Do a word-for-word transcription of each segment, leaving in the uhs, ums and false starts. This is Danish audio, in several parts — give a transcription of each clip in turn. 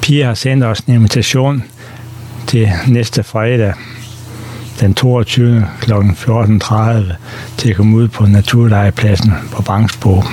Pia har sendt os en invitation til næste fredag, den toogtyvende klokken fjorten tredive, til at komme ud på naturlegepladsen på Bangsbo.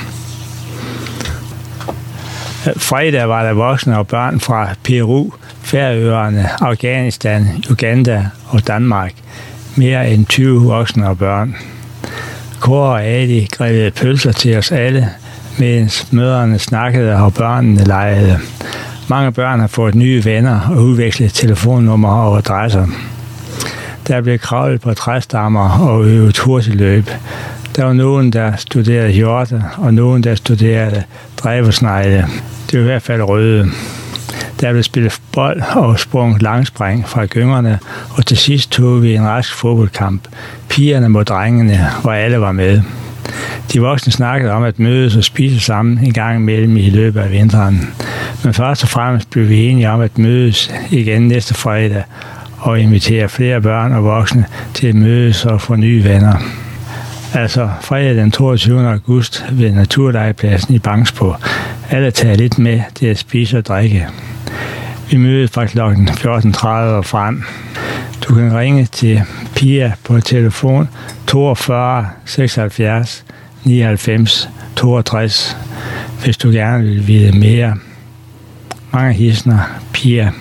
Fredag var der voksne og børn fra Peru, Færøerne, Afghanistan, Uganda og Danmark. Mere end tyve voksne og børn. Kåre og Adi grillede pølser til os alle, mens mødrene snakkede og børnene legede. Mange børn har fået nye venner og udvekslet telefonnumre og adresser. Der blev kravlet på træstammer og øvet hurtigløb. Der var nogen, der studerede hjorte, og nogen, der studerede dræbersnegle. Det var i hvert fald røde. Der blev spillet bold og sprunget langspring fra gyngerne, og til sidst tog vi en rask fodboldkamp. Pigerne mod drengene, hvor alle var med. De voksne snakkede om at mødes og spise sammen en gang imellem i løbet af vinteren. Men først og fremmest blev vi enige om at mødes igen næste fredag og invitere flere børn og voksne til at mødes og få nye venner. Altså fredag den toogtyvende august ved naturlegepladsen i Bangsbo. Alle tager lidt med til at spise og drikke. Vi mødes fra klokken fjorten tredive og frem. Du kan ringe til Pia på telefon toogfyrre seksoghalvfjerds nioghalvfems toogtres, hvis du gerne vil vide mere. Mange hilsner, Pia.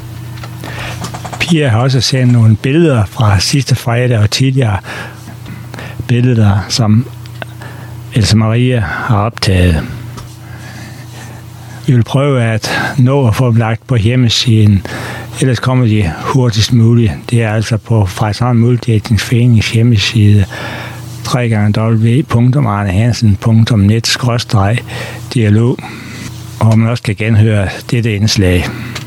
Pia har også sendt nogle billeder fra sidste fredag og tidligere. Billeder, som Else Maria har optaget. Vi vil prøve at nå at få dem lagt på hjemmesiden, ellers kommer de hurtigst muligt. Det er altså på Frederikshavn Multidækningsforenings hjemmeside w w w punktum arnehansen punktum net skråstreg dialog, hvor man også kan genhøre dette indslag.